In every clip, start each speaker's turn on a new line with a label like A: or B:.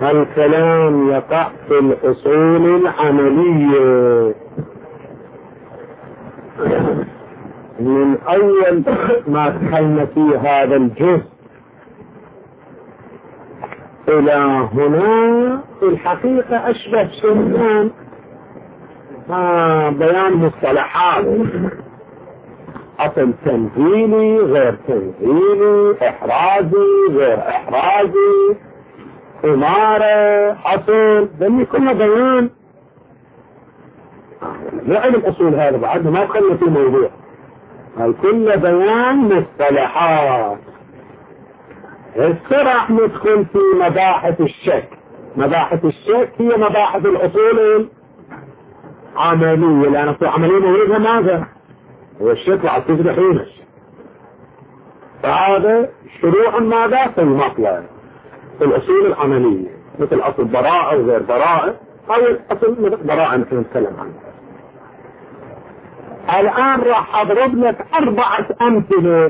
A: الكلام يقع في الأصول العملية. من أول ما دخلنا في هذا الجزء إلى هنا في الحقيقة أشبه شيئا بيان مصطلحات، أصل تنزيلي غير تنزيلي، إحرازي غير إحرازي، إمارة، أصل، ذني كله بيان. لا علم أصول هذا بعد ما دخلنا في موضوع، هاي كله بيان مصطلحات. هسه راح ندخل في مباحث الشك. مباحث الشك هي مباحث الأصول العملية، لأن في عملية موردها ماذا؟ هو الشك وعد تصبحين الشك. فهذا شروع ماذا؟ في المطلب في الأصول العملية، مثل أصل براءة وغير براءة، أو أصل براءة مثل نتكلم عنه. الآن راح أضرب لك 4 أمثلة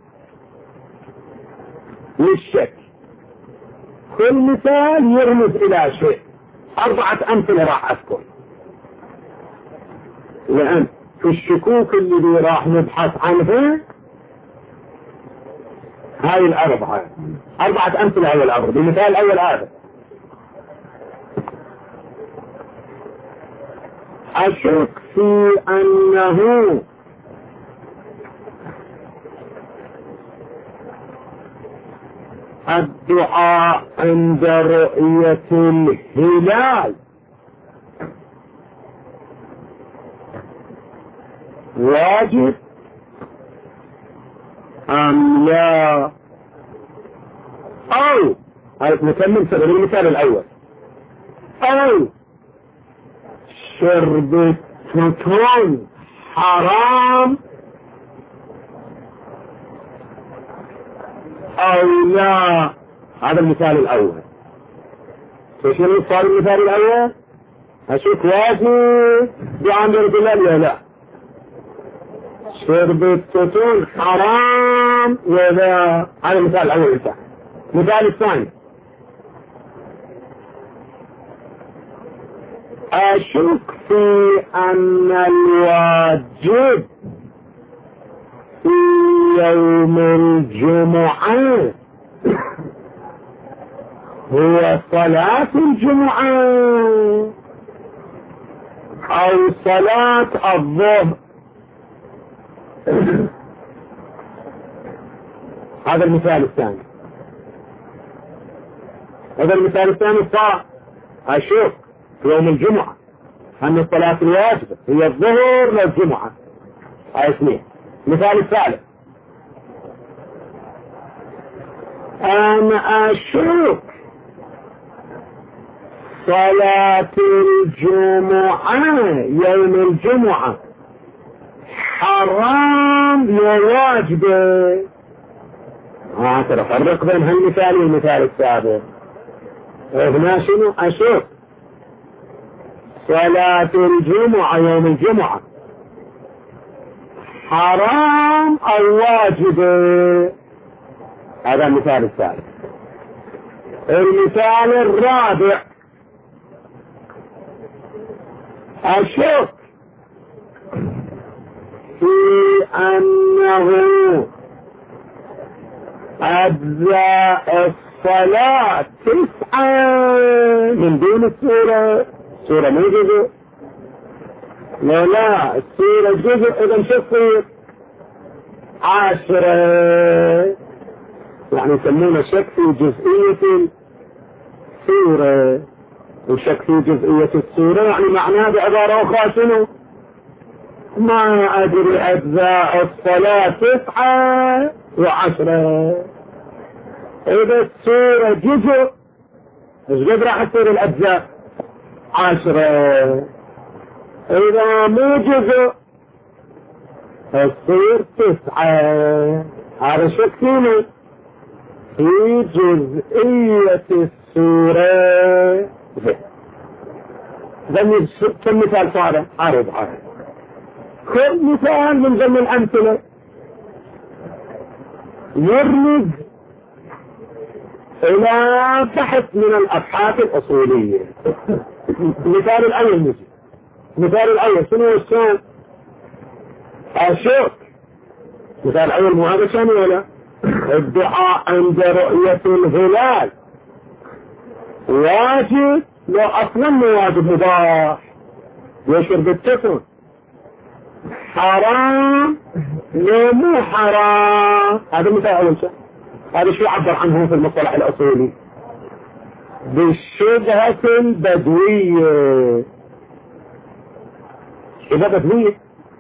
A: للشك، كل مثال يرمز إلى شيء. 4 أمثلة راح أذكر، لأن في الشكوك اللي راح نبحث عنها هاي الأربعة. 4 أمثلة أول أمر. بمثال الأول هذا: أشك في أنه الدعاء عند رؤية الهلال واجب أم لا؟ أو نكمل سبب المثال الأول: أو شرب التوتون حرام أو لا؟ هذا المثال الأول. شنو صار المثال الأول؟ أشوف واجب بعمل بالله لا، شرب التوتون حرام ولا. هذا المثال الأول. المثال الثاني: أشك في أن الواجب في يوم الجمعة هو صلاة الجمعة أو صلاة الظهر. هذا المثال الثاني. هذا المثال الثاني صار أشك في يوم الجمعة أن الصلاة الواجبة هي الظهر للجمعة. هاي 2. مثال الثالث: أنا أشك صلاة الجمعة يوم الجمعة حرام وواجبة. هكذا فرق بين هالمثال والمثال السابق. هنا شنو؟ أشك صلاة الجمعة يوم الجمعة حرام أو واجبة. هذا المثال الثالث. المثال الرابع: أشك في أنه أجزاء الصلاة 9 من دون السورة. السورة مو جزء؟ لا السورة جزء. إذا شو تصير؟ 10. يعني يسمونه شك في جزئية السورة، وشك في جزئية السورة يعني معناه بعبارة أخرى شنو؟ ما أدري أجزاء الصلاة 9 و10. إذا السورة جزء ايش قد راح تصير الأجزاء؟ 10. إذا مو جزء تصير 9. هذا شك فيني في جزئية السورة. ضمن كم مثال صار؟ عرض. كل مثال من ضمن الأمثلة يرمز إلى بحث من الأبحاث الأصولية. مثال الأول نجي، مثال الأول شنو الشان؟ الشك. مثال الأول مو هذا شان ولا؟ الدعاء عند رؤية الهلال واجب لو أصلا مو واجب، مباح يشرب التفن، حرام لو مو حرام. هذا مثال أول شيء. هذا شو يعبر عنه في المصطلح الأصولي؟ بالشبهة البدوية. شبهة بدوية،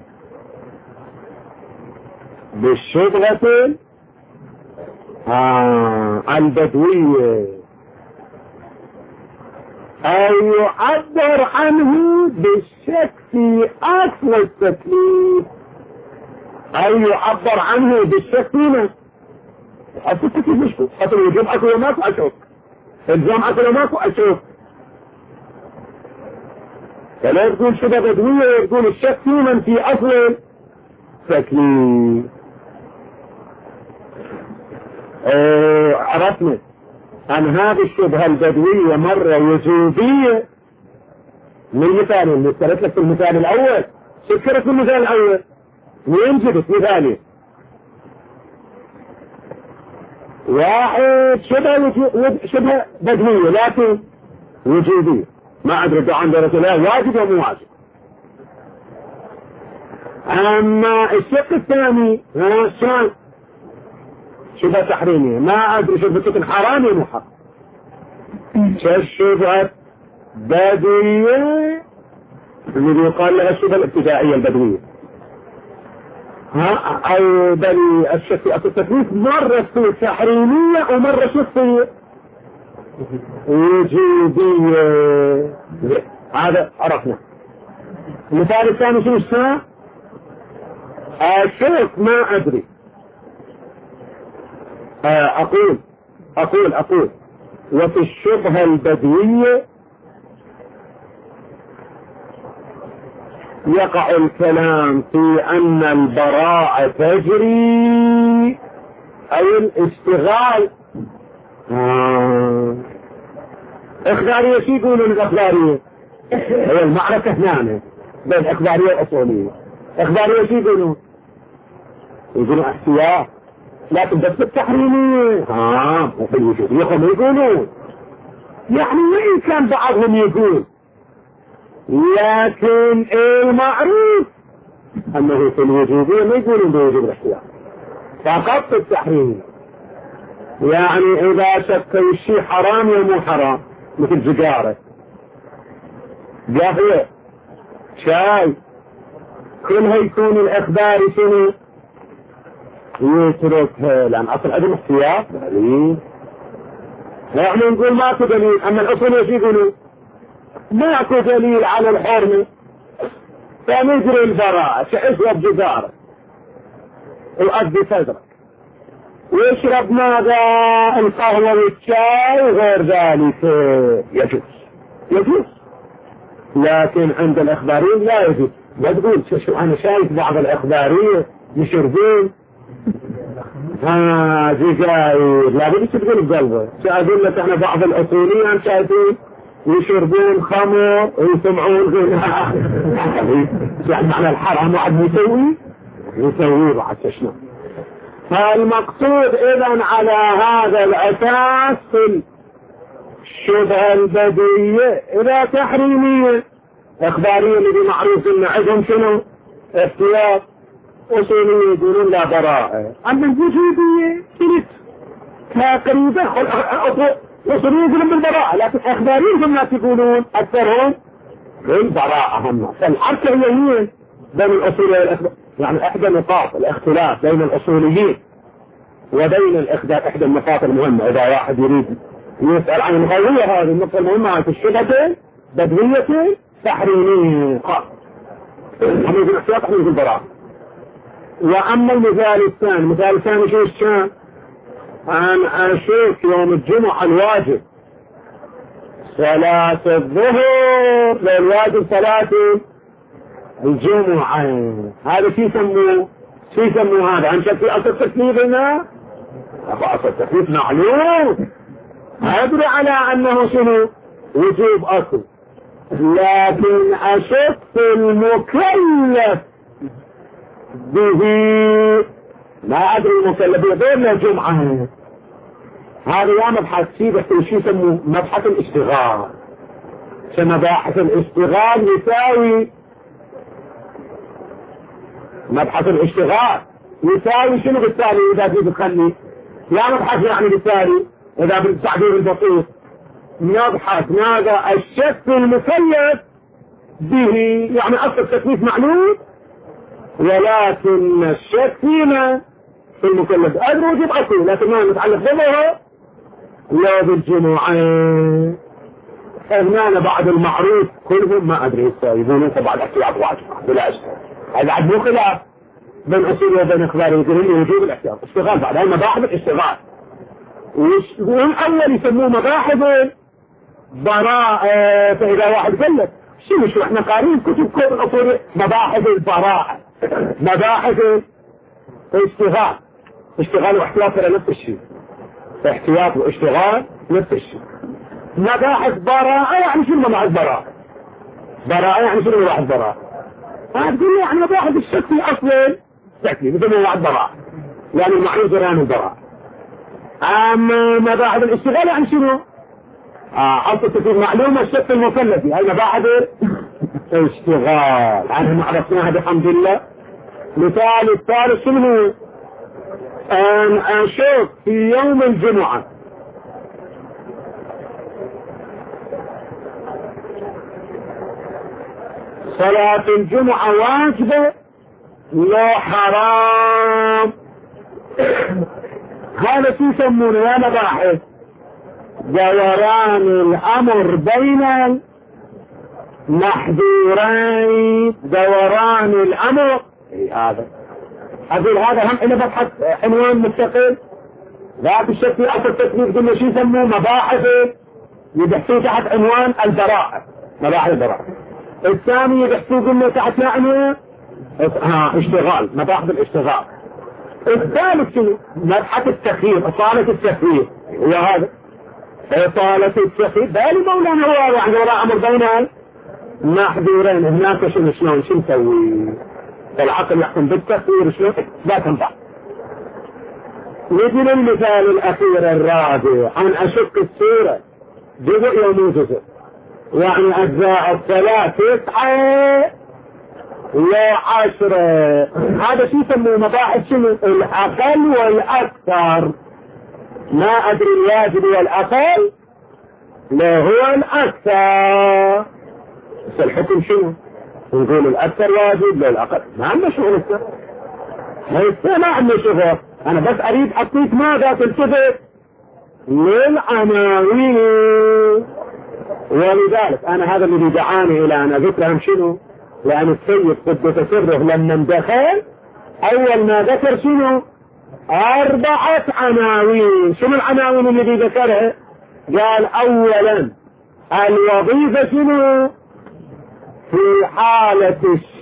A: بالشبهة البدوية، أو يعبر عنه بالشك في أصل التكليف، أو يعبر عنه بالشك فينا أصل التكليف. مش أصل الوجوب أكل وماكو أشوف، الزام أكل وماكو أشوف. فلا تقول شبه بدوية، تقول الشك فينا في أصل التكليف. عرفنا أن هذه الشبهة البدوية مرة وجوبية من مثالين. نذكرت لك في المثال الأول، شكرت في المثال الأول وين جبت مثالين؟ واحد شبهة بدوية لكن وجوبية، ما أدري عن درجة لا واجب ومو واجب. أما الشق الثاني شان شبهة تحريمية، ما أدري شبهة حرام ومو حرام. شبهة بدوية اللي يقال لها الشبهة الابتدائية البدوية، أو بل الشك في أصل التكليف مرة تصير تحريمية ومرة شو تصير وجوبية. هذا عرفنا. المثال الثاني شو الشيء؟ الشك ما أدري. أقول وفي الشبهة البدوية يقع الكلام في أن البراءة تجري أو الاشتغال. إخبارية شو يقولون الإخبارية؟ هي المعركة هنا بين الإخبارية والأصولية. إخبارية شو يقولون؟ يقولون احتياط، لكن بس التحريمية وفي الوجوبية هم يقولون، يعني وإن كان بعضهم يقول، لكن المعروف أنه في الوجوبية ما يقولون بوجوب الاحتياط، فقط في التحريم. يعني إذا شك الشيء حرام يا مو حرام، مثل سجارة، قهوة، شاي، كلها يكون الإخبار شنو؟ يتركها، لأن أصل عدم احتياط دليل. نحن نقول ماكو دليل، أما الأصول ايش يقولوا؟ ماكو دليل على الحرمة، فنجري البراءة. اشرب جزارة وأدي صدرك ويشرب ماذا؟ القهوة والشاي وغير ذلك، يجوز. لكن عند الإخباريين لا يجوز. لا تقول شو أنا شايف بعض الإخباريين يشربون جزائر، لا بدي تقول بقلبه. أقول لك احنا بعض الأصوليين شايفين يشربون خمر ويسمعون غناء. يعني معنى الحرام واحد يسويه بعد شنو. فالمقصود إذن على هذا الأساس في الشبهة البدوية إلى تحريمية. إخبارية اللي معروف إن عندهم شنو؟ احتياط. أصولية يقولون لا براءة. أما الوجودية كنت تقريبا أصولية يقولون بالبراءة، لكن إخباريين هم الناس يقولون أكثرهم بالبراءة. هم فالحركة هي بين الأصولية والإخبار، يعني إحدى نقاط الاختلاف بين الأصوليين وبين الإخبار إحدى النقاط المهمة. إذا واحد يريد يسأل عن الغوية، هذه النقطة المهمة في الشبهة بدوية تحريمية. هم يقول احتياط، هم يقول براءة. وأما المثال الثاني شو الشام؟ أن أشوف يوم الجمعة الواجب صلاة الظهر للواجب صلاة الجمعة. هذا شو يسموه هذا؟ عن شك في أصل التكليف هنا؟ أصل التكليف معلوم أدري على أنه شنو وجوب أكو، لكن أشك في المكلف به. ما أدري المكلف غير الجمعة. هذا يا مبحث شيء يسموه مبحث الاشتغال. مباحث الاشتغال يساوي مبحث الاشتغال يساوي شنو بالتالي إذا تريد تخلي لا مبحث يعني بالتالي إذا بالتعبير البسيط نبحث ماذا الشك في المكلف به، يعني أصل التكليف معلوم ولكن الشك فينا في المكلف. أدري وجب أصل لكن ما نتعلق به لا بالجمعة. هنا بعد المعروف كلهم ما أدري يساويون بعد احتياط واجب بلا أشكال. هذا عد مو خلاف بين أصول وبين إخبار يقولون لي وجوب الاحتياط اشتغال. بعد هاي مباحث الاشتغال والأول يسموه مباحث براءة. فإذا واحد قال لك شو احنا قارين كتب كل الأصول مباحث البراءة مباحث اشتغال واحتياط ترى نفس الشيء. احتياط واشتغال نفس الشيء. مباحث براءة يعني شنو مباحث براءة؟ براءة يعني شنو مباحث براءة؟ تقول يعني مباحث الشك في أصل تكليف مثل مباحث براءة يعني المعنى جران البراءة. أما مباحث الاشتغال يعني شنو؟ أصل تكون معلومة الشك في المكلف. هاي مباحث اشتغال عنها عرفناها بحمد الله. مثال الثالث شنو؟ أن أشك في يوم الجمعة صلاة الجمعة واجبة لا حرام. هذا شو يسمونه يا مباحث دوران الأمر بين المحظورين. دوران الأمر هذا أقول هذا هم إنه ببحث عنوان مستقل. لا بالشك في أصل التكليف قلنا شو يسموه مباحث يبحثوا تحت عنوان البراءة مباحث البراءة. الثاني يبحثوا قلنا تحت عنوان اشتغال مباحث الاشتغال. الثالث شنو مبحث التخيير إطالة التخيير. وهذا إطالة التخيير بالي مولانا هو يعني وراء أمر بين محظورين. هناك شنو نسوي؟ العقل يحكم بالتخيير شلون لا تنفع. نجي للمثال الأخير الرابع عن أشك السورة جزء ومو جزء يعني أجزاء الصلاة 9 و10. هذا شو يسموه مباحث شنو الأقل والأكثر. ما أدري الواجب والأقل لا هو الأكثر. بس الحكم شنو نقول الأكثر واجب لا الأقل. ما عندنا شغل السر ما عندنا شغل. أنا بس أريد أعطيك ماذا تلتفت للعناوين. ولذلك أنا هذا اللي دعاني إلى أن أذكرهم شنو لأن السيد قدس سره لما دخل أول ما ذكر شنو 4 عناوين. شنو العناوين اللي ذكرها؟ قال أولا الوظيفة شنو في حالة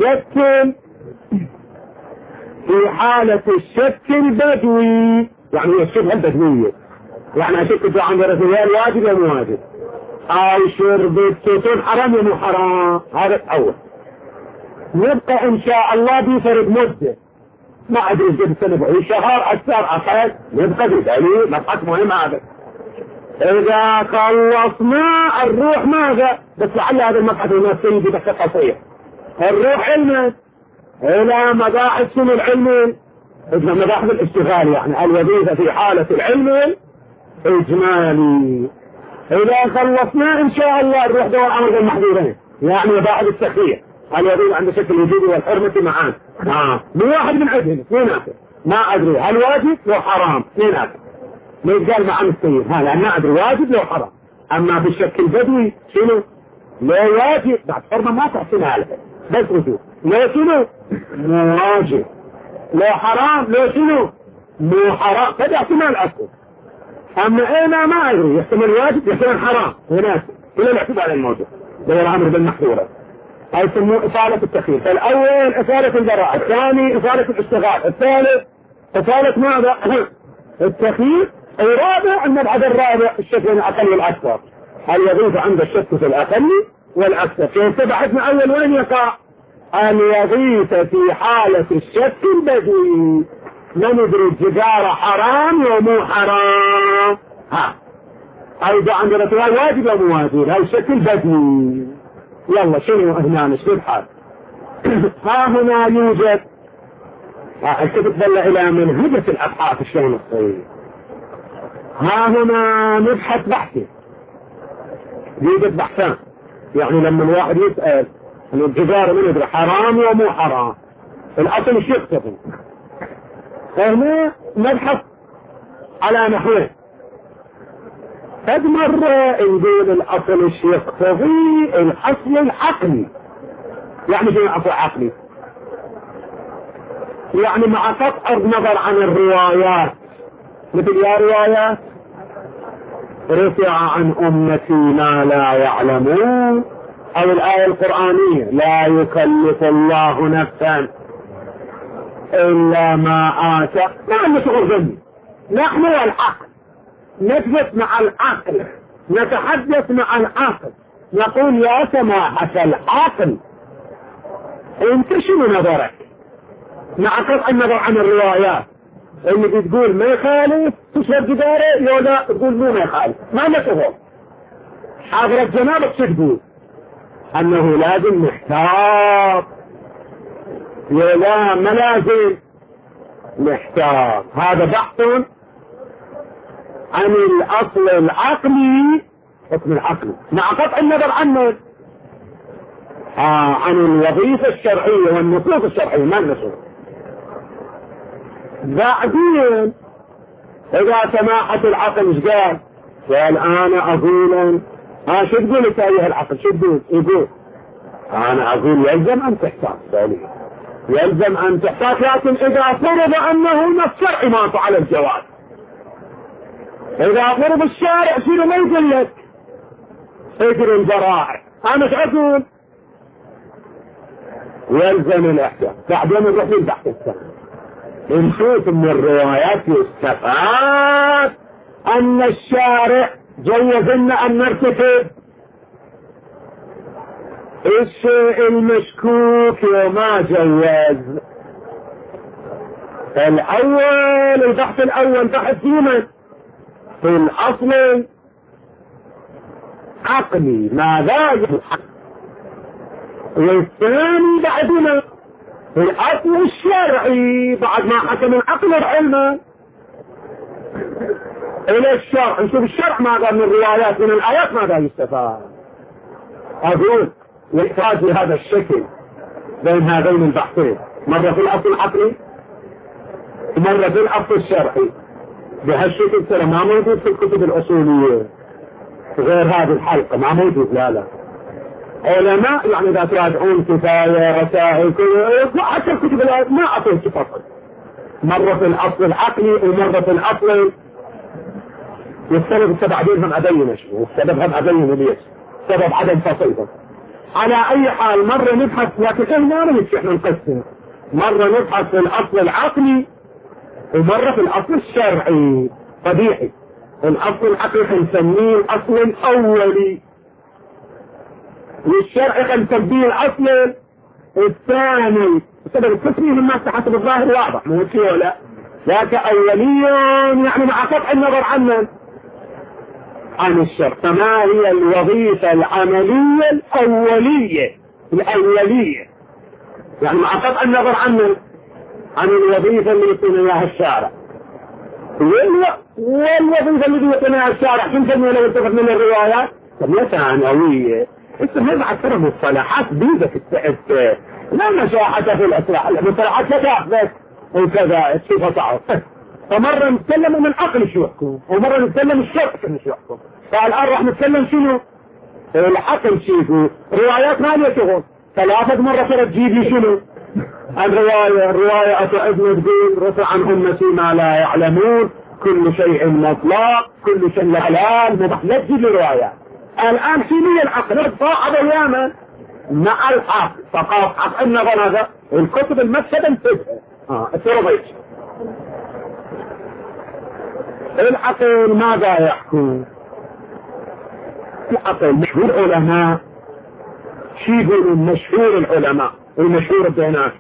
A: الشك البدوي يعني الشبهة البدوية يعني أشك عن الرسول واجب يا مو واجب أو شرب التوتون حرام يا مو حرام. هذا الأول. نبقى إن شاء الله بيفرق مدة ما أدري قد سنة شهر أكثر أقل نبقى بدليل مبحث مهم. هذا إذا خلصنا الروح ماذا بس لعل هذا المبحث النفسي بس قصير. الروح علما إلى مباحث شنو العلم إذا مباحث الاشتغال يعني الوظيفة في حالة العلم إجمالي. إذا خلصنا إن شاء الله نروح دور أمر المحظورين يعني مباحث التخيير الوظيفة عند شكل الوجود والحرمة معان. من واحد من عندهم اثنين آخر ما أدري هل واجب لو حرام اثنين آخر ما يتقال مع السيد هذا ما أدري واجب لو حرام. أما بالشكل البدوي شنو لو واجب بعد حرمة ما تحسنها لها بس وجود لو شنو مو واجب لو حرام لو شنو مو حرام فده احتمال أكثر. أما أنا ما أدري يحتمل واجب يحتمل حرام هناك إلى الاعتبار الموجود دور أمر بالمحظورة. هاي يسموه إصالة التخيير. فالأول إصالة البراءة الثاني إصالة الاشتغال الثالث إصالة ماذا التخيير ورابع المبحث الرابع الشك بين الأقل والأكثر، هل يضيف عند الشك في الأقل والأكثر. كيف بحثنا أول وين يقع؟ أن يضيف في حالة الشك البديهي، ما ندري التجارة حرام ومو حرام، أيضا عندنا سؤال واجب ومو واجب، هذا الشك البديهي. يلا شنو هنا نبحث؟ ها هنا يوجد الكتب ظل إلى منهجة الأبحاث الشيء الصحيح. ها هنا نبحث بحثي، يوجد بحثان، يعني لما الواحد يسأل أن التجارة من يدري حرام ومو حرام، الأصل ايش يقتضي؟ هنا نبحث على نحوين. قد مرة نقول الأصل ايش يقتضي الأصل العقلي. يعني شنو الأصل العقلي؟ يعني مع قطع النظر عن الروايات، مثل يا روايات رفع عن أمتي ما لا يعلمون، أو الآية القرآنية لا يكلف الله نفسا إلا ما آتى. ما نشغل ذنبي، نحن والعقل نثبت مع العقل، نتحدث مع العقل، نقول يا سماحة العقل انت شنو نظرك مع قطع النظر عن الروايات؟ اللي بتقول ما يخالف تشرب جداره، يولا تقول مو ما يخالف، ما نشغل. حضرة جنابك شو تقول؟ انه لازم نحتاط، يولا ما لازم نحتاط. هذا بحث عن الاصل العقلي، حكم العقل مع قطع النظر عنه، عن الوظيفة الشرعية والنصوص الشرعية، ما النصوص. بعدين اذا سماحة العقل ايش قال؟ والان اقول شو تقول انت ايها العقل؟ شو تقول؟ يقول انا اقول يلزم ان تحتاط، يلزم ان تحتاط، لكن اذا فرض انه نص شرعي ما على الجواز، اذا فرض الشارع شنو ما يقول لك؟ اجري الجرائع. انا ايش اقول؟ يلزم الاحتياط. بعدين نروح للبحث الثاني، نشوف من الروايات يستفاد ان الشارع جوز لنا ان نرتكب الشيء المشكوك وما جوز. الاول البحث الاول بحث فيما في الاصل عقلي ماذا يحق، والثاني بعدنا في الاصل الشرعي بعد ما حكم العقل العلم الى الشرع، نشوف الشرع ماذا من الروايات من الايات ماذا يستفاد. اقول يحتاج لهذا الشكل بين هذين البحثين، مرة في الاصل العقلي مرة في الاصل الشرعي، بهالشكل ترى ما موجود في الكتب الاصولية غير هذه الحلقة، ما موجود. لا علماء يعني اذا تراجعون كفاية رسائل حتى الكتب ما اعطيت تفصل، مرة في الاصل العقلي ومرة في الاصل. والسبب بعدين ابين شو السبب، ابين ليش سبب عدم تصيبه. على اي حال مرة نبحث، لكن احنا ما نمشي احنا نقسم، مرة نبحث في الاصل العقلي ومرة في الاصل الشرعي. طبيعي الاصل العقلي نسميه الاصل الاولي، والشرع نسميه الاصل الثاني. سبب التسميه الناس حسب الظاهر واضح، مو شيء ولا ذاك اوليا يعني مع قطع النظر عن الشرع. فما هي الوظيفة العملية الأولية يعني مع قطع النظر عن الوظيفة اللي يعطينا اياها الشارع، والوظيفة اللي يعطينا اياها الشارع شو نسميها لو اتفق من الروايات؟ سميها ثانوية. اسمها بعد ترى مصطلحات بيدة في لا مشاحة في الأسرع، المصطلحات لا تأخذ وكذا الصفة صعب. فمرة نتكلم من عقل شو يحكم، ومرة نتكلم الشرع شو يحكم. فالآن راح نتكلم شنو؟ العقل شيء روايات ما لها شغل. ثلاثة مرة ترى تجيب لي شنو؟ الرواية أتعبنا تقول رفع عن أمتي ما لا يعلمون، كل شيء مطلق، كل شيء حلال مباح، لا تجيب لي روايات. الآن شنو العقل؟ صاحب أياما مع العقل فقط عقل النظر. هذا الكتب المكتبة انتبه التربيش العقل ماذا يحكم؟ العقل مشهور العلماء شي يقولون؟ مشهور العلماء والمشهور بيناتهم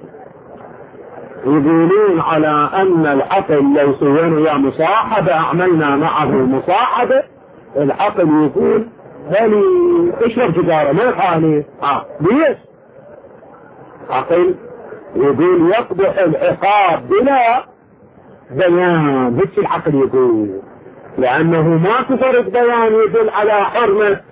A: يقولون على ان العقل لو سوينا وياه مصاحبة عملنا معه مصاحبة العقل يقول هل اشرب سيجارة ما يخالف ليش؟ عقل يقول يقبح العقاب بلا بيان. بس العقل يقول لانه ما كفرت بيان يدل على حرمة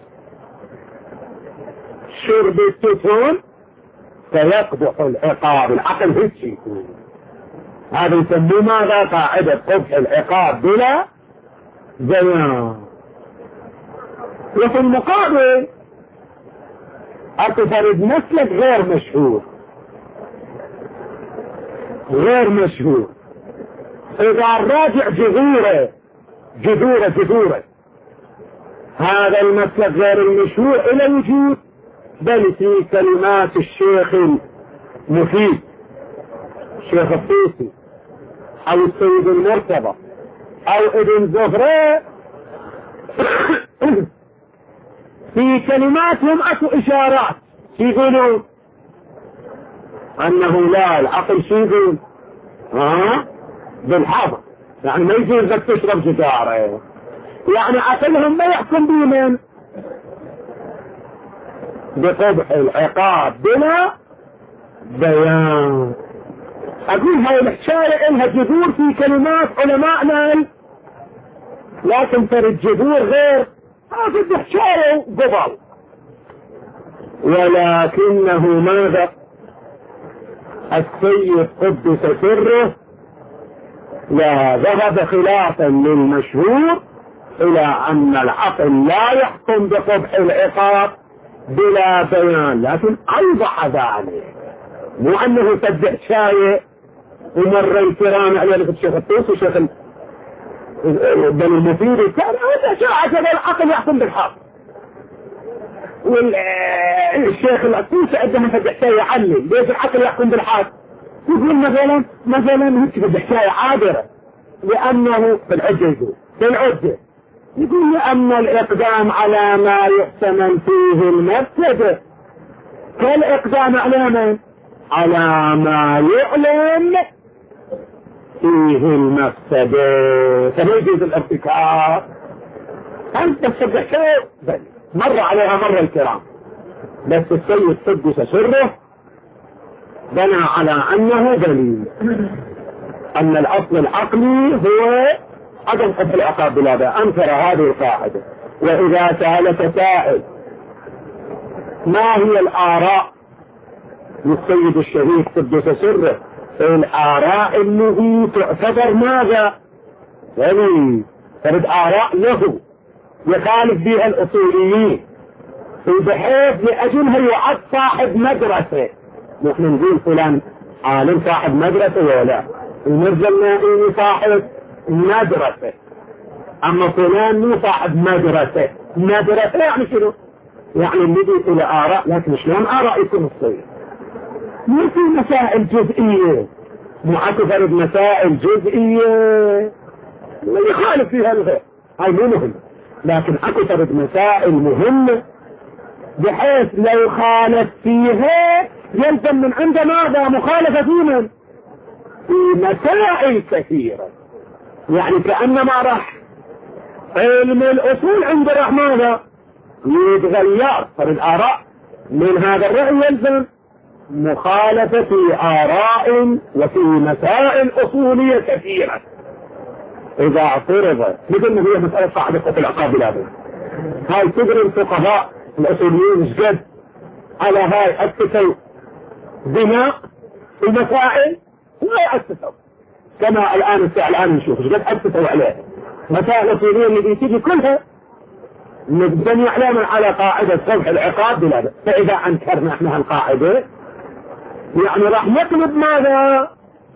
A: شرب التتون فيقبح العقاب. العقل هيك يقول. هذا يسموه ماذا؟ قاعدة قبح العقاب بلا بيان. وفي المقابل أتفرد مسلك غير مشهور غير مشهور. إذا الراجع جذورة هذا المسلك غير المشهور إلى وجود بل في كلمات الشيخ المفيد الشيخ الطوسي أو السيد المرتضى أو ابن زهرة في كلماتهم أكو إشارات يقولون أنه لا العقل شو يقول بالحظر يعني ما يجوز لك تشرب سيجارة يعني عقلهم ما يحكم بمن بقبح العقاب بلا بيان. أقول هاي الحكاية إلها جذور في كلمات علماءنا لكن ترى الجذور غير هذه الحكاية قبل ولكنه ماذا؟ السيد قدس سره لا ذهب خلافا للمشهور إلى أن العقل لا يحكم بقبح العقاب بلا بيان لكن أوضح ذلك مو أنه سد حكاية ومر الكرام على الشيخ الطوسي وشيخ بن المفيد كان هذا شاعة العقل يحكم بالحق والشيخ الطوسي عندما سد حكاية يعلم ليش العقل يحكم بالحق يقول مثلا هيك سد حكاية عابرة لأنه بالعدة يقول لأن الإقدام على ما يحتمل فيه المفسدة كالإقدام على ما يعلم فيه المفسدة فما يجوز الارتكاب. أنت تصدق شيء مر عليها مر الكرام بس السيد قدس سره بنى على أنه دليل أن الأصل العقلي هو عدم قبح العقاب بلا بيان. أنكر هذه القاعدة. وإذا سألك سائل ما هي الآراء للسيد الشهيد قدس سره الآراء اللي تعتبر ماذا؟ يعني ترد آراء له يخالف بها الأصوليين بحيث لأجلها يعد صاحب مدرسة. نحن نقول فلان عالم صاحب مدرسة ولا المرجى النائمي صاحب مدرسة أما فلان مو صاحب مدرسة يعني شنو؟ يعني الذي إلى آراء لكن شلون آراء يكون الصير مو في مسائل جزئية معتبر بمسائل جزئية يخالف فيها الغير هاي مو مهم لكن أكثر بمسائل مهمة بحيث لو خالف فيها يلزم من عند ماذا؟ مخالفة في من؟ في مسائل كثيرة يعني كأنما راح علم الأصول عند راح ماذا؟ يتغير فالآراء من هذا الرأي يلزم مخالفة في آراء وفي مسائل أصولية كثيرة. إذا اعترض مثل ما هي مسألة صاحب قبح العقاب بلا بيان هاي تدري الفقهاء الأصوليين جد على هاي أسسوا بناء المسائل ولا أسسوا كما الآن نشوف جد أسسوا عليها مسائل أصولية اللي تيجي كلها نبني عليها على قاعدة قبح العقاب بلا بيان. فإذا أنكرنا احنا هالقاعدة يعني راح نطلب ماذا؟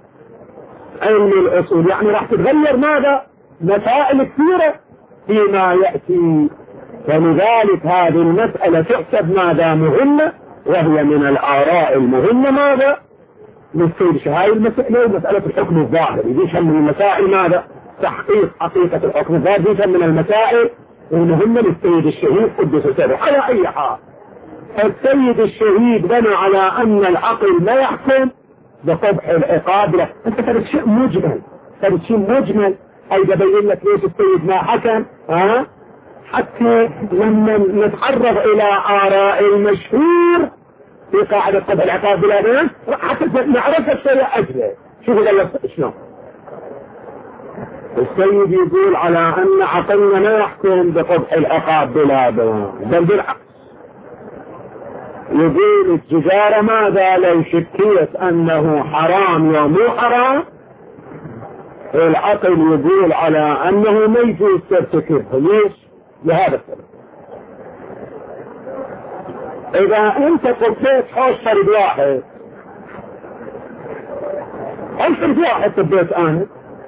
A: علم الأصول يعني راح تتغير ماذا؟ مسائل كثيرة فيما يأتي. فلذلك هذه المسألة تحسب ماذا؟ مهمة وهي من الآراء المهمة ماذا؟ للسيد هاي المسألة مسألة الحكم الظاهر يجيش من المسائل ماذا؟ تحقيق حقيقة الحكم. هذه من المسائل المهمة للسيد الشهيد قدس سره. على أي حال السيد الشهيد بنى على أن العقل لا يحكم بقبح العقاب. لا، أنت تريد شيء مجمل، تريد شيء مجمل أي ببين لك ليش السيد ما حكم. حتى لما نتعرض إلى آراء المشهور في قاعدة قبح العقاب بلا بيان حتى نعرف الشيء أجله. شوفوا قال شنو السيد يقول على أن عقلنا لا يحكم بقبح العقاب بلا بيان، بل بالعكس يقول التجارة ماذا لو شكيت أنه حرام ومو حرام، العقل يقول على أنه ما يجوز ترتكبه. ليش؟ لهذا السبب. إذا أنت قبيت حوش فرد واحد، فرد واحد قبيت أنا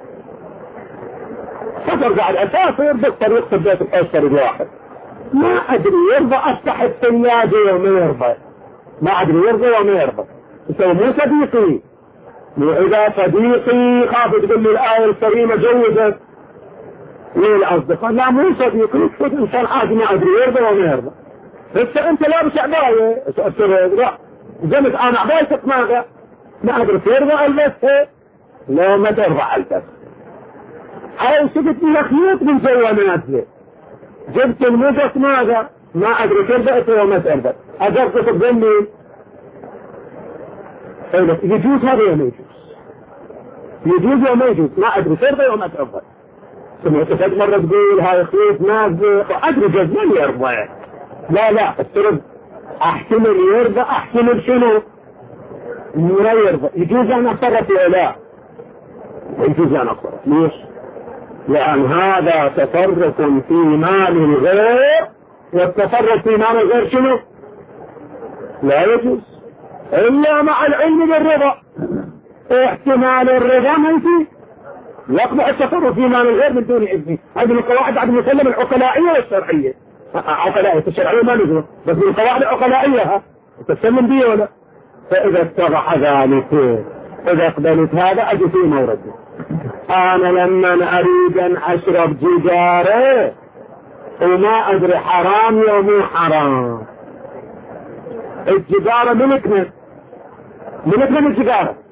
A: سفر قاعد أسافر بالطريق قبيت حوش فرد واحد، ما أدري يرضى أفتح الثلاجة وما يرضى، ما أدري يرضى وما يرضى. يسوي مو صديقي، وإذا صديقي خاف تقول لي الآية الكريمة جوزت للأصدقاء، لا مو صديقي، تفوت إنسان عادي ما أدري يرضى وما يرضى. بس أنت لابس عباية لا قمت أنا عبايتك ماذا؟ ما أدري ترضى ألبسها، لا ما ترضى ألبسها. أو سبت لي خيوط من جوا نازلة، جبت المجس ماذا؟ ما أدري ترضى وما ترضى، أجرت تقول يجوز هذا وما يجوز، يجوز وما يجوز، ما أدري ترضى وما ترضى. سمعت فد مرة تقول هاي خيوط نازلة أدري جزمان يرضى، لا السرد احتمل يرضى، احتمل شنو لا يرضى. يجوز ان اتصرف ولا لا؟ يجوز ان اتصرف. ليش؟ لان هذا تصرف في مال الغير، والتصرف في مال الغير شنو لا يجوز الا مع العلم بالرضا. احتمال الرضا ما يجي يقبح التصرف في مال الغير من دون اذنه. هذه من القواعد عند المسلم العقلائيه والشرعيه. عقلائية الشرعية ما نقول، بس من القواعد العقلائية تسلم بيه ولا؟ فإذا اتضح ذلك، إذا قبلت هذا أجي في موردي. أنا لما أريد أن أشرب جدارة وما أدري حرام ومو حرام، الجدارة ملكنا الجدارة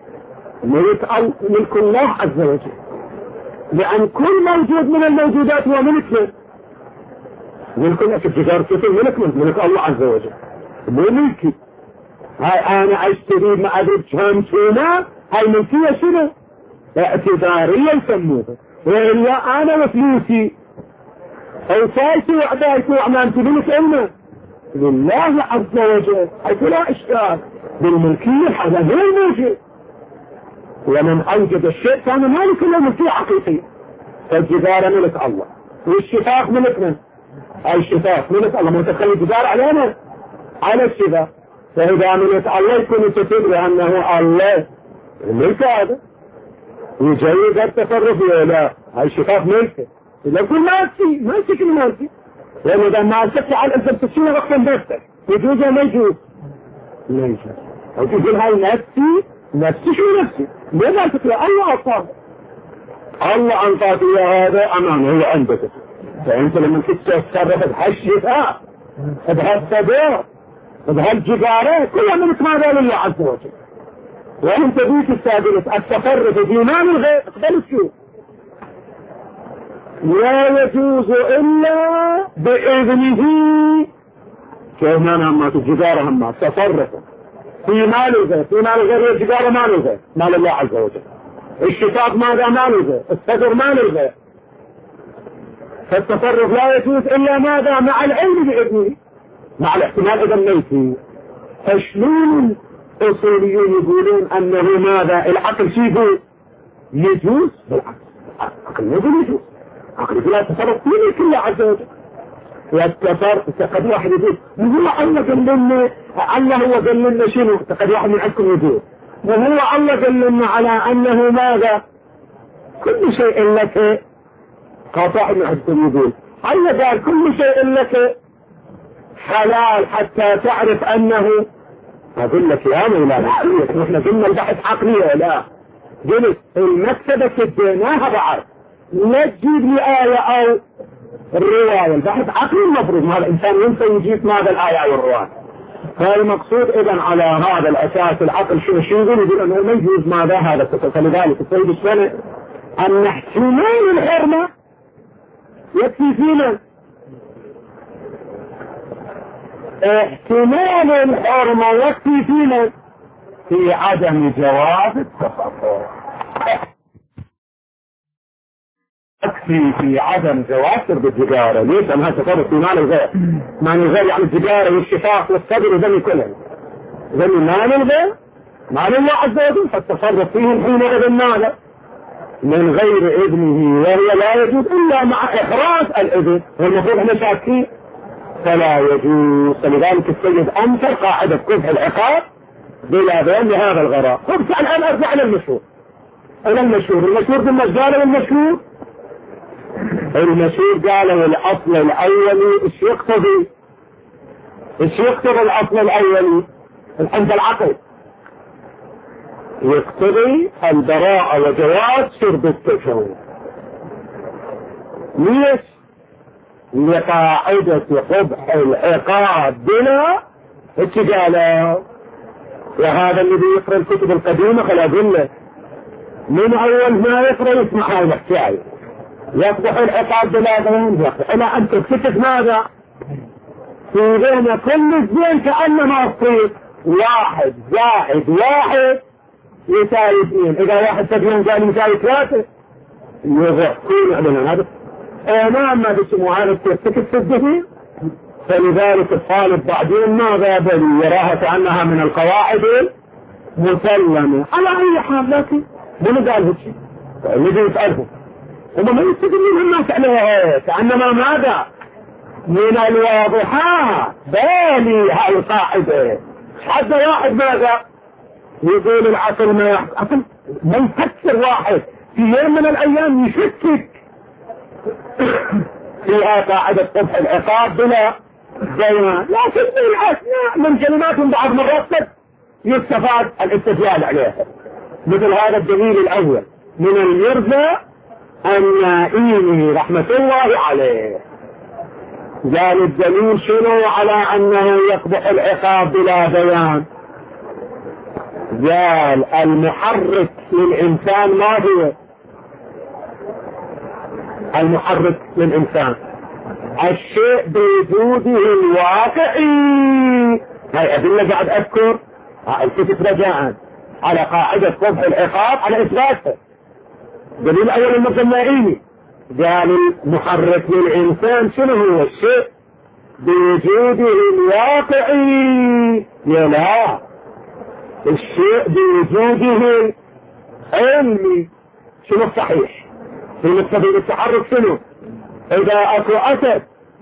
A: ملك الله عز وجل، لأن كل موجود من الموجودات هو ملكنا. ملكنا في التجارة كيف ملك الله عز وجل، مو ملكي. هاي انا اشتري ما ادري كم سنة، هاي ملكية شنو؟ اعتبارية يسموها، وإلا انا وفلوسي او سايتي وعبايتي وعمامتي ملك علمه لله عز وجل، حيث لا اشكال. بالملكية هذا غير موجود، ومن اوجد الشيء كان مالك له ملكية حقيقية. فالجدارة ملك الله، والشفاق ملكنا. الشفاف ملك الله، ما تخلي الجدار علينا على الشفاف. فإذا ملك الله يكون تدري أنه الله الملك هذا يجيد التصرف ولا هاي الشفاف ملكه. إذا كل ما يكفي مالكي، لأن إذا ما أنت على أنت تسوي وقت نفسك يجوز ولا ما يجوز؟ لا يجوز. أو تقول هاي نفسي شو نفسي؟ ليه تقول الله أعطاك، الله أنطاك هذا أمانه هو عندك. فأنت لما تتصرف بهالشفاء بهالصدر بهالجدارات كلها ملك ماذا لله عز وجل. وأنت بيك السادس التصرف في مال الغير اقبل شو لا يجوز إلا بإذنه. كمان هما الجدارة هما التصرف في مال الغير، في مال الغير الجدارة مال الغير، مال الله عز وجل. الشفاء ماذا مال الغير، الصدر مال الغير. فالتصرف لا يجوز إلا ماذا مع العلم بإذنه، مع الاحتمال إذا ميتي. فشلون الأصوليون يقولون أنه ماذا العقل شيء يجوز؟ بالعكس العقل ما يقول يجوز، العقل يقول لا تصرف في ملك الله عز وجل. والتصرف قد واحد يقول هو الله قال لنا، الله هو قال لنا شنو؟ قد واحد من عندكم يقول وهو الله قال لنا على أنه ماذا كل شيء لك. قاطع من عندكم يقول الله قال كل شيء لك حلال حتى تعرف أنه. أقول لك يا مولانا نحن قلنا البحث عقلية، لا قلت المكتبة كديناها بعد لا تجيب لي آية أو الرواية. البحث عقلي المفروض هذا الإنسان ينسى يجيب ماذا الآية أو الرواية. فالمقصود إذن على هذا الأساس العقل شو يقول أنه ما يجوز ماذا هذا. فلذلك السيد السنة أن احتمال الحرمة يكفي فينا، احتمال الحرمة يكفي فينا في عدم جواز التصرف، يكفي في عدم جواز شرب السيجارة. ليش؟ لأنها تصرف في مال الغير. مال الغير يعني السيجارة والشفاق والصدر وذني كلهم ذني مال الغير مال الله عز وجل، فالتصرف فيهم حينئذ ماذا؟ من غير إذنه، وهي لا يجوز إلا مع إحراز الإذن، والمفروض احنا شاكين فلا يجوز. فلذلك السيد أنكر قاعدة كفح العقاب بلا بيان لهذا الغراء. خبص الآن أرجع إلى المشهور. المشهور بالمجال والمشهور قالوا الأصل الأولي إيش يقتضي؟ إيش يقتضي الأصل الأولي عند العقل؟ يقتضي البراءة وجواز شرب التشوه. ليش؟ لقاعدة قبح العقاب بلا اتجاله. وهذا الذي يقرأ الكتب القديمة خلا أقول من أول ما يقرأ يسمع هذا الحكاية، يقبح العقاب بلا بيان، يقبح إلى أن تكتشف ماذا؟ في بين كل الزين كأنما الصيف 1 زائد 1 يساوي 2. إذا 1 تبين قال يساوي 3 يضحكون علينا هذا نعم ما بيسموه هذا التكتك في الدهين. فلذلك الطالب بعدين ماذا بل يراها كأنها من القواعد مسلمة على أي حال. لكن من قال هالشيء الذي يسألهم هم ما يستدلون الناس عليها كأنما ماذا من الواضحات بالي هاي القاعدة. حتى واحد ماذا يقول العقل ما يفكر واحد في يوم من الأيام يشكك فيها قاعدة قبح العقاب بلا بيان. لكن من كلمات بعض مرات يستفاد الاستدلال عليها، مثل هذا الدليل الأول من المرزا النائمي رحمة الله عليه. قال الدليل شنو على أنه يقبح العقاب بلا بيان؟ قال المحرك للإنسان ما هو؟ المحرك للإنسان الشيء بوجوده الواقعي. هاي أدلة قاعد أذكر الكتب رجاء على قاعدة قبح العقاب على إثباتها. دليل أول المرزا النائمي قال المحرك للإنسان شنو هو؟ الشيء بوجوده الواقعي. يا لا، الشيء بوجوده علمي. شنو الصحيح في مقتضى التحرك؟ شنو؟ إذا أكو أسد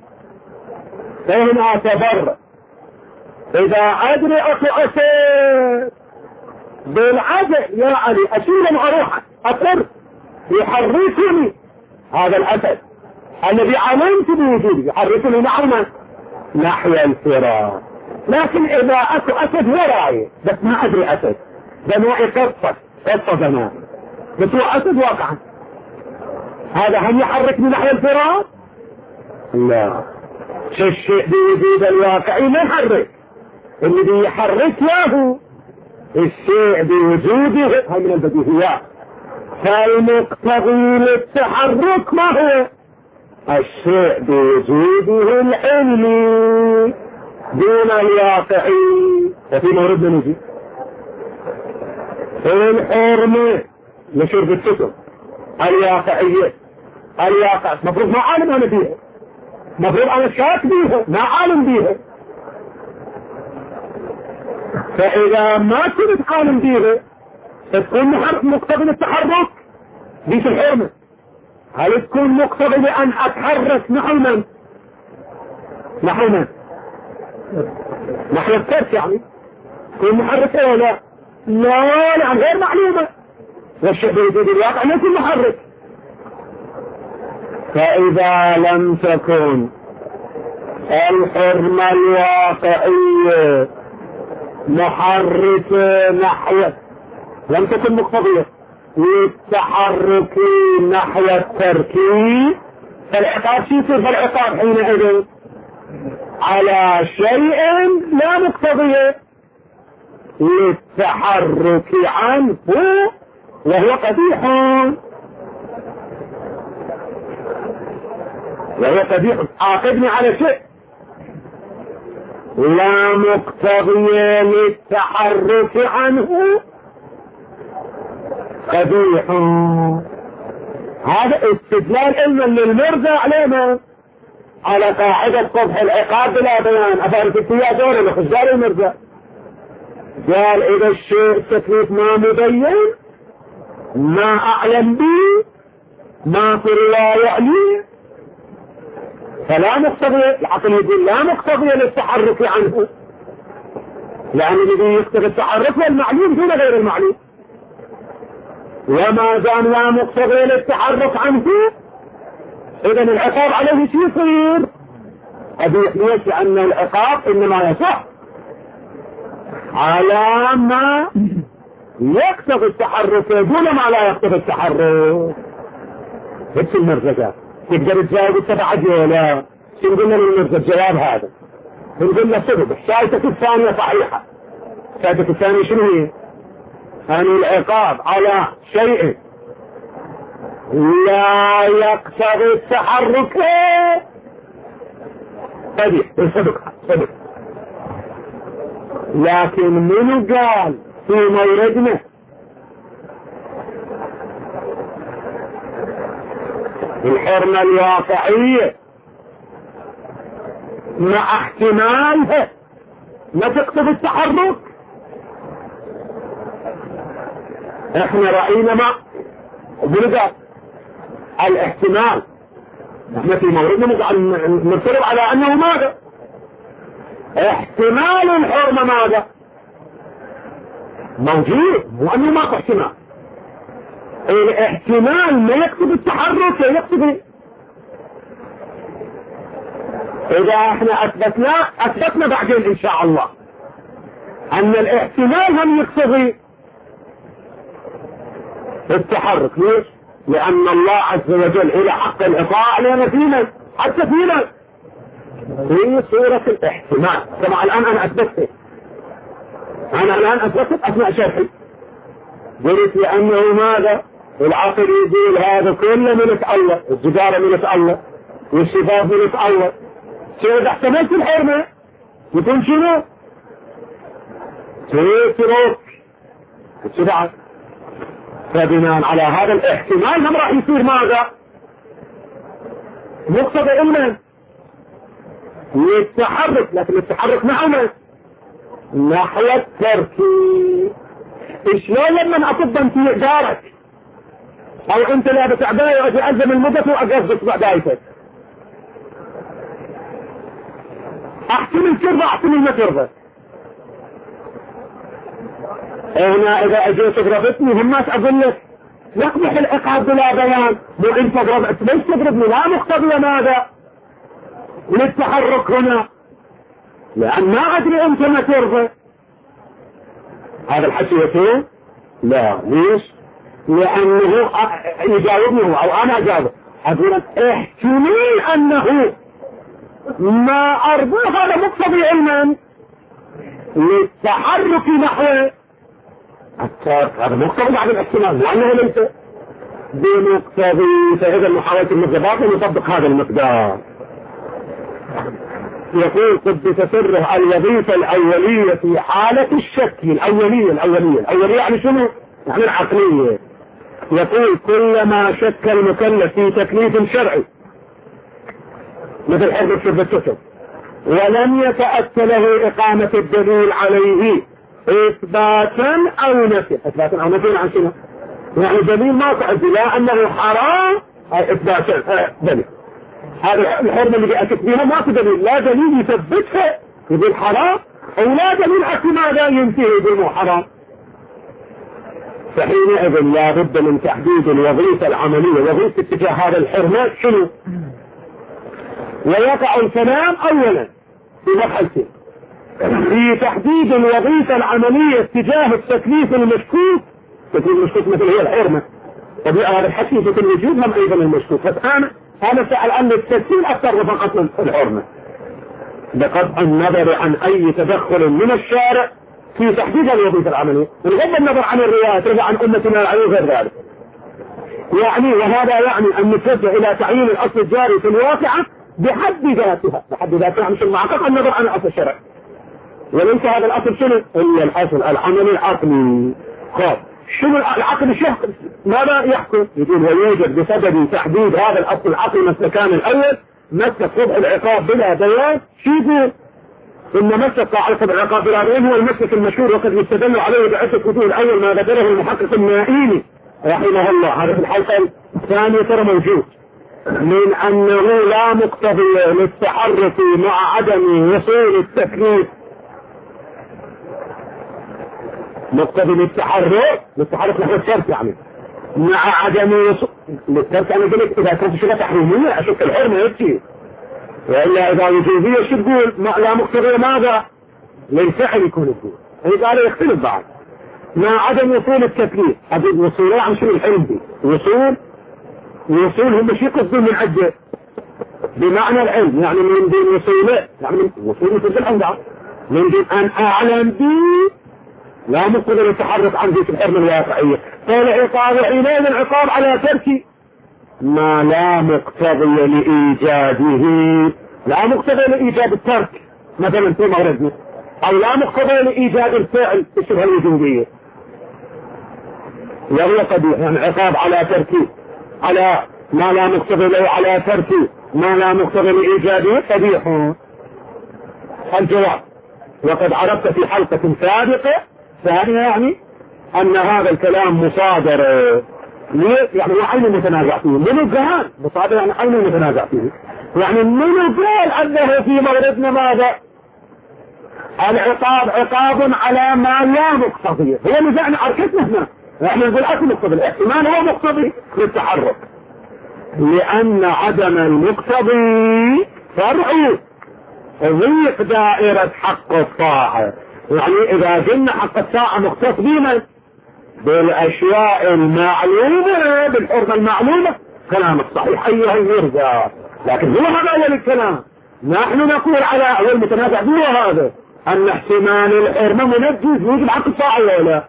A: فهنا أتبرأ. إذا أدري أكو أسد بالعدل يا علي أشيل معروحة أطر يحركني هذا الأسد الذي علمت بوجوده يحركني نحو الفرار. لكن إذا أكو أسد وراي بس ما أدري أسد بنوعي قصة بناء بس هو أسد واقعا، هذا هم يحركني نحو الفرار؟ لا، الشيء بوجود الواقعي ما يحرك، اللي بيحرك له الشيء بوجوده هاي من البديهيات. فالمقتضي للتحرك ما هو؟ الشيء بوجوده العلمي دون الواقعي. وفي موردنا نجي الحرمة لشرب الكتب الواقعية. الواقع مفروض ما عالم أنا بيها، مفروض أنا شاك بيها ما عالم بيها. فإذا ما كنت عالم بيها تكون مقتضي للتحرك ليش الحرمة؟ هل تكون مقتضي لأن أتحرك نحو من؟ نحو الكرس يعني تكون محركة ولا لا؟ لا غير معلومة. والشيء بوجود الواقع ما يكون محرك. فإذا لم تكن الحرمة الواقعية محركة نحو لم تكن مقتضية للتحرك نحو الترك، فالعقاب شو يصير؟ فالعقاب حينئذ على شيء لا مقتضي للتحرك عنه وهو قبيح، عاقبني على شيء لا مقتضي للتحرك عنه قبيح. هذا استدلال علما للمرجع علينا على قاعدة قبح العقاب بلا بيان. أفعل في السياء دولة نخزال المرجع قال إذا الشيء التكليف ما مبين ما أعلم به ما في الله يعلي فلا مقتضي. العقل يقول لا مقتضي للتحرك عنه، لأن الذي يقتضي التحرك والمعلوم دون غير المعلوم، وما دام لا مقتضي للتحرك عنه إذن العقاب عليه شو يصير؟ قبيح. ليش؟ لأن العقاب إنما يصح على ما يقتضي التحرك دون ما لا يقتضي التحرك. بس المرزقة تقدر تجاوب السبع جولا. شو نقول للمرزق الجواب هذا؟ نقول له صدق. شايتك الثانية صحيحة. شايتك الثانية شنو هي؟ أن العقاب على شيء لا يقتضي التحرك قبيح. صدق. لكن من قال في موردنا الحرمة الواقعية مع احتمالها ما تقتضي التحرك؟ احنا رأينا ما بلقى الاحتمال. احنا في موردنا نفترض على انه ماذا؟ احتمال الحرمة ماذا؟ موجود، وانه ماكو احتمال. الاحتمال ما يقتضي التحرك، يقتضي. اذا احنا اثبتنا بعدين ان شاء الله ان الاحتمال هم يقتضي التحرك. ليش؟ لان الله عز وجل الى حق العطاء لنا فينا حتى فينا في صورة الاحتمال كما الان انا اثبته. انا الان اثبت اثناء شرحي قلت لانه ماذا؟ العقل يقول هذا كله من الله، الزجارة من الله والشفاف من الله. اذا احتملت الحرمة يكون شنو؟ تترك السبعة. فبناء على هذا الاحتمال هم راح يصير ماذا؟ مقتضى علما للتحرك، لكن التحرك نحو نحو الترك. شلون لما اطب انت دارك او انت لابس عباية وتعزم المدة واقصدك بعدايتك احتمل ترضى احتمل ما ترضى. هنا اذا اجيت اضربتني همات اقول لك يقبح العقاب بلا بيان. مو انت ضربت ليش تضربني؟ لا مقتضي ماذا؟ للتحرك هنا، لان ما ادري انت ما ترضى. هذا الحكي يصير؟ لا. ليش؟ لانه يجاوبني هو او انا اجاوبه اقول لك احتمال انه ما ارضى هذا مقتضي علما للتحرك نحو الترك. هذا مقتضي بعد الاحتمال لانه ليس بمقتضي. فاذا محاولة المقدار نطبق هذا المقدار. يقول قدس سره الوظيفة الأولية في حالة الشك. الأولية يعني شنو؟ يعني العقلية. يقول كلما شك المكلف في تكليف شرعي مثل حرب الشرب الكتب ولم يتأتى له إقامة الدليل عليه إثباتا أو نفيا. إثباتا أو نفيا عن شنو؟ يعني دليل ما تعد لا أنه حرام إثباتا دليل. هذا الحرمة اللي أكد فيها ما في دليل، لا دليل يثبتها يقول حرام ولا دليل عكس ماذا ينتهي يقول مو حرام. فحينئذ لا بد من تحديد الوظيفة العملية. وظيفة اتجاه هذا الحرمة شنو؟ ويقع الكلام اولا في مرحلتين في تحديد الوظيفة العملية اتجاه التكليف المشكوك تكون المشكوك مثل هي الحرمة. طب هذا الحكي في الوجود هم أيضا المشكوك. بس أنا سأل عن التسهيل أكثر فقط من الحرمة بقطع النظر عن أي تدخل من الشارع في تحديد الوظيفة العملية بغض النظر عن الروايات رجع عن أمتنا عليه غير ذلك. يعني وهذا يعني أن نتوجه إلى تعيين الأصل الجاري في الواقعة بحد ذاتها مش المعقق النظر عن الأصل الشرعي. وليس هذا الأصل شنو؟ إلا الأصل العمل العقلي. خاص شنو العقل الشهر ماذا يحكم؟ يقول ويوجد بسبب تحديد هذا الأصل العقلي مثل كان الأول مسك صبح العقاب بلا بيان. شو يقول؟ إن مسك عقب العقاب بلا بيان هو المسك المشهور وقد يستدل عليه بعدة كتب. الأول ما ذكره المحقق النائيني رحمه الله هذا في الحلقة الثانية ترى موجود من أنه لا مقتضي للتحرك مع عدم وصول التكليف. مقتضي للتحرك نحو الترك يعني مع عدم وصول للترك. أنا قلت إذا كانت شغلة تحريمية أشوف الحرمة يبكي، وإلا إذا وجوبية شو تقول؟ لا مقتضي ماذا؟ للفعل يكون يقول هي قال يختلف بعض مع عدم وصول التكليف. أقول وصوله عن شنو الحلم دي؟ وصول هم شيء قصدهم من عدة بمعنى العلم يعني من دون وصوله يعني من وصول في الحلم من دون أن أعلم به لا مقتضي التحرك عن ذيك الحرمة الواقعية. فالعقاب حينئذ العقاب على ترك ما لا مقتضي لإيجاده، لا مقتضي لإيجاد الترك مثلا في موردنا، أو لا مقتضي لإيجاد الفعل الشبه الوجوبية وهو قبيح. يعني عقاب على تركه على ما لا مقتضي له على تركه ما لا مقتضي لإيجاده قبيح. الجواب وقد عرفت في حلقة سابقة ثانية يعني أن هذا الكلام مصادر يعني عين متنازع فيه. منو قال مصادر يعني عين متنازع فيه؟ يعني منو قال أنه في موردنا ماذا؟ العقاب عقاب على ما لا مقتضي. هو نزعنا عركتنا هنا احنا نقول أكل مقتضي الاحتمال هو مقتضي للتحرك لأن عدم المقتضي فرع ضيق دائرة حق الطاعة. يعني إذا قلنا حق الطاعة مختص بما بالأشياء المعلومة بالحرمة المعلومة كلامك صحيح أيها المرجع، لكن هو هذا أول الكلام. نحن نقول على أول متنازع هو هذا أن احتمال الحرمة منجز يجب حق الطاعة ولا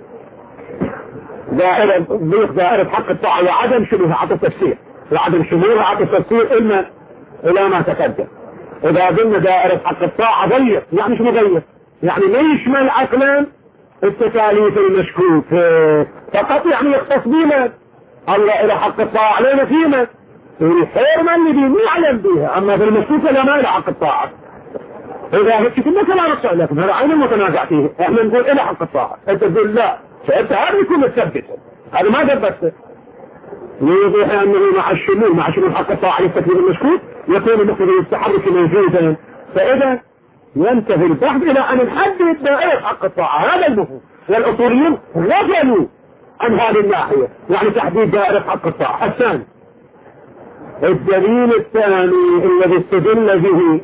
A: دائرة ضيق دائرة حق الطاعة وعدم شمولها حق التفسير وعدم شمولها حق التفسير إلى ما تقدم. إذا قلنا دائرة حق الطاعة ضيق يعني شو ضيق؟ يعني ما يشمل عقلا التكاليف المشكوك فقط يعني يختص بينا الله إلى حق الطاعة علينا فينا الحرمة اللي بي يعلم بيها. أما في المشكوك لا ما إلى حق الطاعة. إذا هيك كنا كلام الصعب لكن هذا عين المتنازع فيه. احنا نقول إلى حق الطاعة انت تقول لا فأنت هذا يكون متثبت هذا ما ثبته ليوضح أنه مع شمول حق الطاعة للتكليف المشكوك يكون مقتضي التحرك موجودا. فإذا ينتهي البحث إلى أن نحدد دائرة حق الطاعة. هذا المفهوم والأصوليين غفلوا عن هذه الناحية يعني تحديد دائرة حق الطاعة. الثاني الدليل الثاني الذي استدل به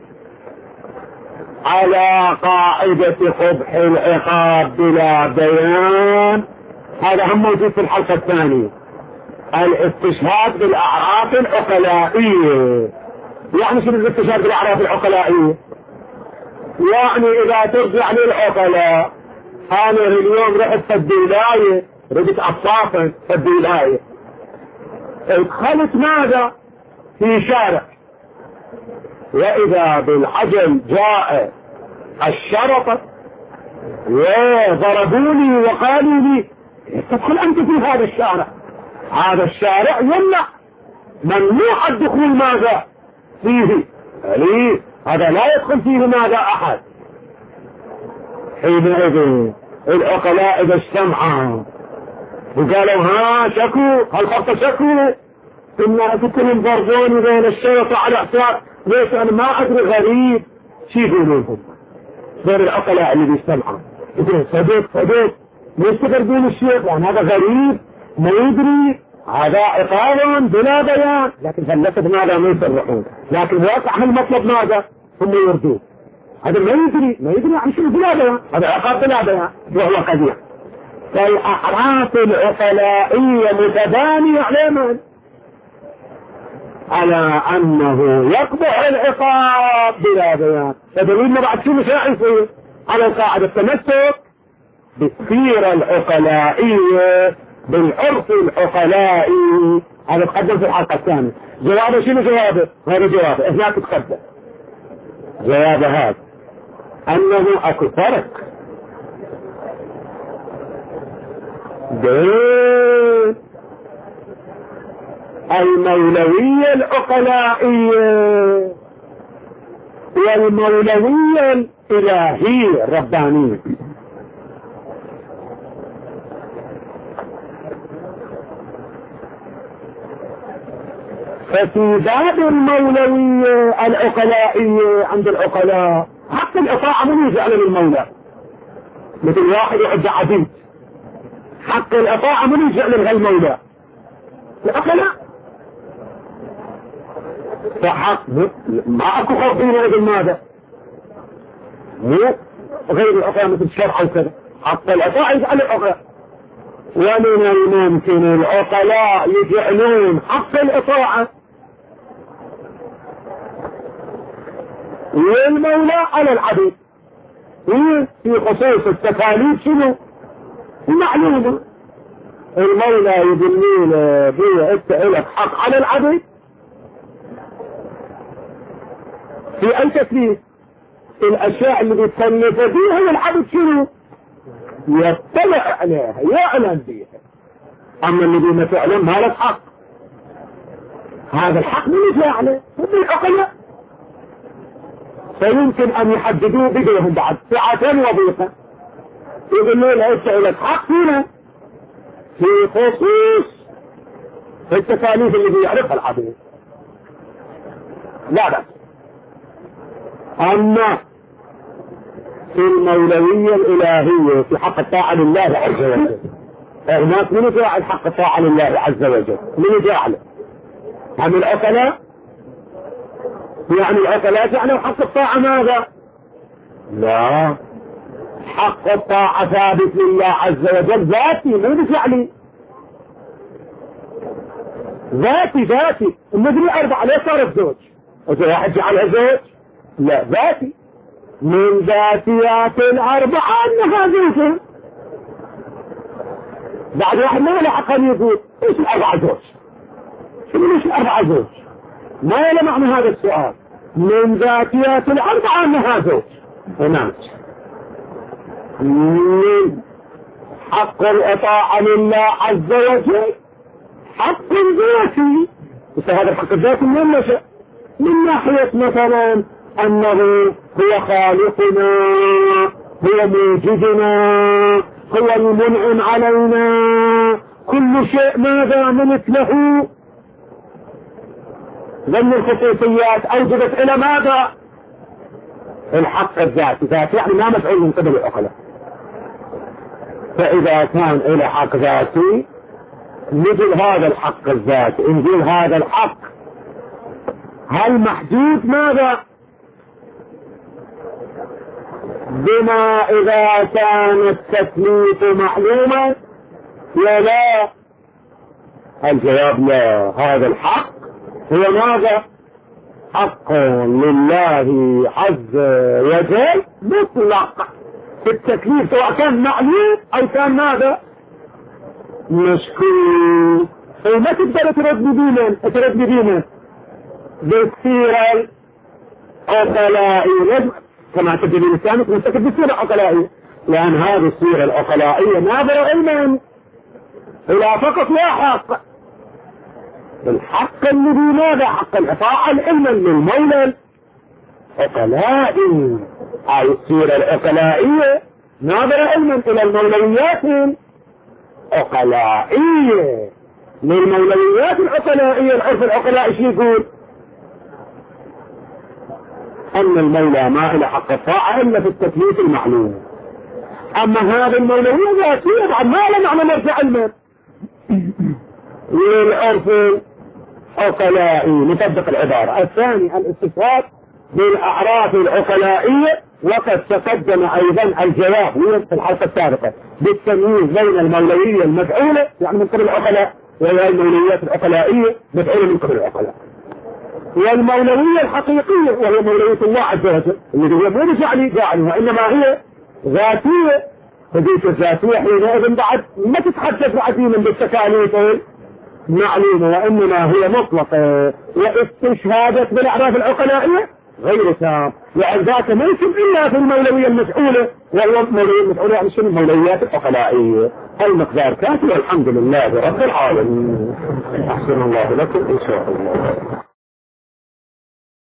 A: على قاعدة قبح العقاب بلا بيان هذا هم موجود في الحلقة الثانية الاستشهاد بالأعراف العقلائية. يعني شنو الاستشهاد بالأعراف العقلائية؟ يعني إذا ترجع للعقلاء أنا اليوم رحت فالدولاية رجت أصافا فالدولاية ادخلت ماذا في شارع وإذا بالعجل جاء الشرطة وضربوني وقالوا لي تدخل أنت في هذا الشارع. هذا الشارع يمنع ممنوع الدخول ماذا فيه ليه هذا لا يدخل فيه ماذا أحد. حينئذ العقلاء إذا اجتمعوا وقالوا ها شكوا هالخطة شكوا إنها تكون ضربوني بين الشرطة على حساب ليش أنا ما أدري غريب شي يقولونهم غير العقلاء اللي بيجتمعوا يقولون صدق ليش تقربون الشيخ يعني هذا غريب ما يدري هذا عقاب بلا بيان. لكن فلسفة ماذا ما يصرحون لكن واقع المطلب ماذا هم يردون هذا ما يدري عن شيء بلا بيان هذا عقاب بلا بيان وهو قدير. فالأحراف العقلائية متبانية على من؟ على أنه يقبح العقاب بلا بيان. فدليلنا بعد شو مش راح يصير على قاعدة التمسك بالسيرة العقلائية بالعرف العقلائي. هذا تقدم في الحلقة الثانية. جوابه شنو جوابه؟ هذا جوابه هناك تقدم جوابه هذا أنه أكو فرق بين المولوية العقلائية والمولوية الإلهية الربانية. ففي باب المولوية العقلائية عند العقلاء حق الإطاعة من يجعل للمولى، مثل واحد يعد عبيد، حق الإطاعة من يجعل للمولى العقلاء. فحق ما اكو خوف بينه وبين ماذا؟ مو غير العقلاء مثل الشرع وكذا، حق الإطاعة يجعل العقلاء. ومن الممكن العقلاء يجعلون حق الإطاعة والمولى على العبيد في خصوص التكاليف شنو؟ المعلومة. المولى يقول له بيه انت لك حق على العبيد في اي تكليف؟ الاشياء اللي بيتكلف بيها والعبد شنو؟ يطلع عليها يعلم بيها. اما اللي بينا تعلم ما لك حق. هذا الحق من يجعله بالعقلاء. فيمكن ان يحددوه بديهم بعد ساعتين وظيفة يقول له انت لك حق هنا في خصوص التكاليف اللي بيعرفها العبيد لا بس. اما في المولوية الالهية في حق الطاعة لله عز وجل هناك من يجعل حق الطاعة لله عز وجل؟ من يجعله؟ عن العقلاء؟ يعني العقلاء جعلوا حق الطاعة ماذا؟ لا، حق الطاعة ثابت لله عز وجل ذاتي، مو بفعلي. ذاتي المدري 4 ليه صارت زوج؟ إذا واحد جعلها زوج؟ لا، ذاتي من ذاتيات 4 أنها زوجة. بعد واحد ما له حق أن يقول إيش 4 زوج؟ شنو ليش 4 زوج؟ ما له معنى هذا السؤال. من ذاتيات 4 أنها زوج. هناك من حق الإطاعة لله عز وجل حق ذاتي. هذا الحق الذاتي من نشأ؟ من ناحية مثلا أنه هو خالقنا، هو موجودنا، هو المنعم علينا، كل شيء ماذا منت له. ضمن الخصوصيات أوجدت إلى ماذا؟ الحق الذاتي. ذاتي يعني ما مفعول من قبل العقلاء. فإذا كان إلى حق ذاتي مثل هذا الحق الذاتي نقول هذا الحق هل محدود ماذا؟ بما إذا كان التكليف معلوما ولا؟ الجواب لا. هذا الحق هو ماذا؟ حق لله عز وجل مطلق في التكليف سواء كان معلوم أو كان ماذا؟ مشكور. وما تقدر ترد بدينا بالسيرة العقلائية كما تجد لسانك مستكد بالسيرة العقلائية، لأن هذه السيرة العقلائية ناظرة علما إلى فقط لا حق. الحق الذي ماذا؟ حق الإطاعة علما للمولى العقلائي. هذه السيرة العقلائية ناظرة علما إلى المولويات العقلائية. للمولويات العقلائية العرف العقلائي شو يقول؟ أن المولى ما إلى حق الطاعة إلا في التكليف المعلوم. أما هذه المولوية ذاتية بعد ما لا معنى مرجع علما للعرف العقلائي. نطبق العبارة الثانية الاستفاد بالأعراف العقلائية وقد تقدم أيضا الجواب في الحلقة السابقة بالتمييز بين المولوية المفعولة يعني من قبل العقلاء، وهي المولويات العقلائية مفعولة من قبل العقلاء، والمولوية الحقيقية وهي مولوية الله عز وجل اللي هي مو بجعلي وإنما هي ذاتية. فذيك الذاتية حينئذ بعد ما تتحدث عديما بالتكاليف معلومة، وإنما هي مطلقة، واستشهادت بالأعراف العقلائية غير تام، وعن ذاك ما يمكن إلا في المولوية المسؤولة، وهو المولوية المسؤولة يعني شنو المولويات العقلائية. المقدار كافي والحمد لله رب العالمين. أحسن الله لكم إن شاء الله.